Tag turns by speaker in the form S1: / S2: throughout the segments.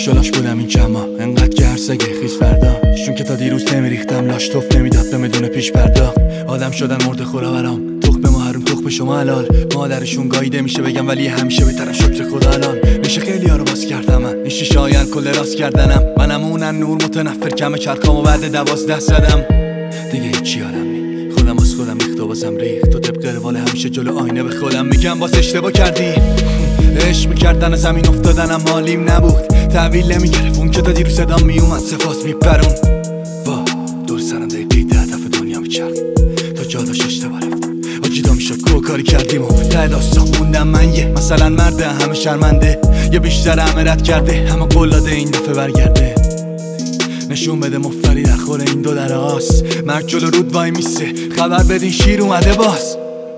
S1: خوشحالاش بودم این کما انقدر که هر سگه خیز فردا شون که تا دیروز نمیریختم لاش توف نمیداد به بدون پیش پرداخت آدم شدن مرده خورا برام تخم ما حروم تخم شما حلال مادرشون گاییده میشه بگم ولی همیشه بهترم شکر خدا الان میشه خیلی ها رو باز کردم من این شیشه آین کل راست کردنم منم اونن نور متنفر کم چرخامو بعد 12 زدم دیگه هیچی آدم نی خودم از خودم ریخت و بازم ریخت تو طبق روال همیشه جلو آینه به خودم میگم باز اشتباه کردی عشق میکردن زمین افتادنم حالیم نبود تحویل نمیگرفت اون که تا دیرو صدام میومد سپاس میپرون وا دور سرم دقیقی 10 دفعه دنیا میچرخ تا جا داشت اشتباه رفتم آجیدا میشد که کاری کردیم و ته داستان موندم من یه مثلا مرده همه شرمنده یه بیشتر همه رد کرده همه قلاده این دفعه برگرده نشون بده مفتری در خور این دو در آس مرد جلو رود وای میسه خبر بدین شیر اومده باز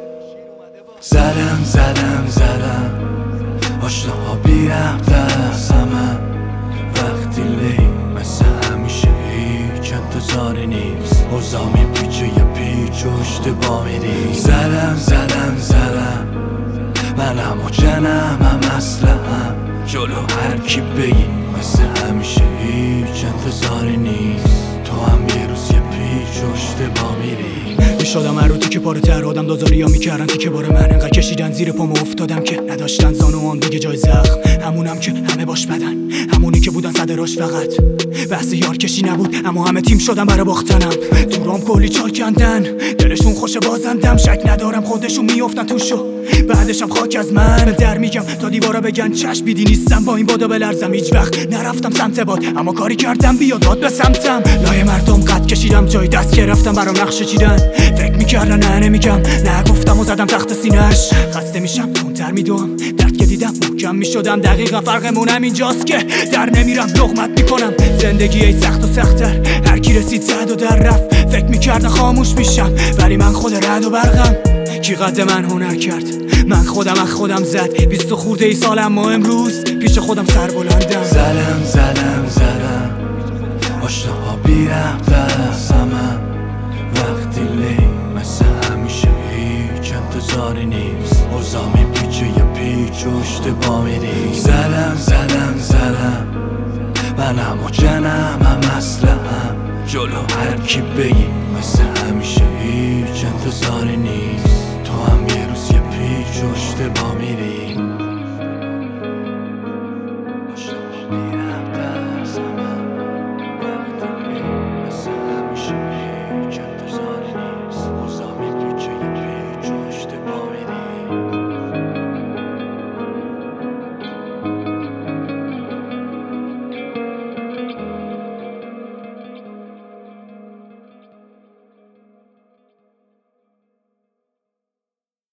S1: زدم آشناها بی رفته زمن وقتی لی مثل همیشه هیچ انتظاری نیست اوضاع میپیچه یه پیچ و اشتباه میری زدم منم و جنم هم اسلحه‌ام جلو هر کی بگی مثل همیشه هیچ انتظاری نیست تو هم یه روز یه پیچ و اشتباه میری
S2: شدم هر رو تیکه پاره تر آدم دازاری ها میکردن تیکه باره من انقدر کشیدن زیر پامو افتادم که نداشتن زانوام دیگه جای زخم همونم که همه باش بدن همونی که بودن صدراش فقط بحث یار کشی نبود اما همه تیم شدن برای باختنم دورام کلی چال کندن دلشون خوش بازندم شک ندارم خودشون میافتن توشو بعدشم خاک از من در میگم تا دیوارا بگن چشم بیدی نیستم با این بادا بلرزم هیچ وقت نرفتم سمت باد اما کاری کردم بیاد داد به سمتم لای مردم قد کشیدم جای دست گرفتم برام نقشه چیدن فکر میکردن نه نمیگم نه گفتم و زدم تخت سینه‌اش خسته میشم تونتر میدوم درد که دیدم محکم میشدم دقیقا فرقمون همینجاست که در نمیرم لقمت میکنم زندگی ای سخت و سخت‌تر هر کی رسید زد و در رفت فکر میکردن خاموش میشم ولی من خود رد و برقم کی قد من هنر کرد من خودم از خودم زد 20 خورده ای سالم و امروز پیش خودم سر بلندم
S1: زدم آشناها بی رفته زمن وقتی لی مثل همیشه هیچ انتظاری نیست اوضاع میپیچه یه پیچ و اشتباه میری زدم منم و جنم هم اسلحه‌ام جلو هر کی بگی مثل همیشه هیچ انتظاری نیست تو هم یه روز یه پیچ و اشتباه میری